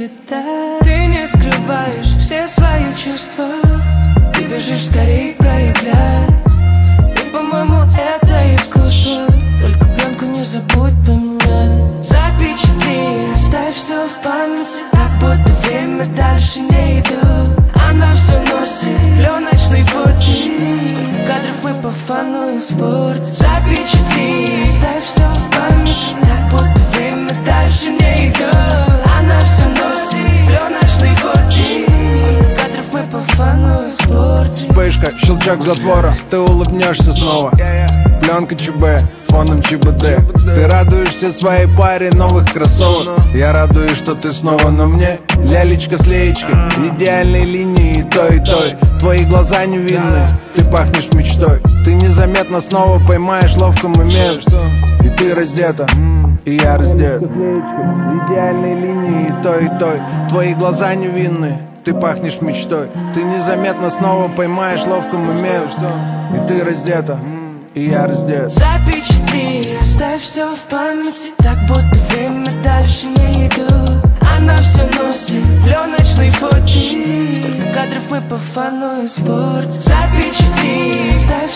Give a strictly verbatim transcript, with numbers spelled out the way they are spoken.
летать. Ты не скрываешь все свои чувства, ты бежишь скорее проявлять. И, по-моему, это искусство, только пленку не забудь поменять. Запечатли, оставь все в памяти, как будто время дальше не идет. Она все носит пленочный фотик, сколько кадров мы по фану испортим. Запечатли, оставь все в памяти, как будто время дальше не идет. Она все носит пленочный фотик, сколько кадров мы по фану испортим. Вспышка, щелчок затвора, ты улыбнешься снова. Пленка ЧБ, фоном ЧБД. Ты радуешься своей паре новых кроссовок. Я радуюсь, что ты снова на мне. Лялечка с леечкой, идеальной линии и той, и той. Твои глаза невинные, ты пахнешь мечтой. Ты незаметно снова поймаешь ловко момент. И ты раздета, и я раздет. Идеальной линии и той, и той. Твои глаза невинные, ты пахнешь мечтой. Ты незаметно снова поймаешь ловко момент. И ты раздета, и я раздет. Запечатли, оставь все в памяти, так будто время дальше не идет. Она все носит пленочный фотик, сколько кадров мы по фану испортим. Запечатли, оставь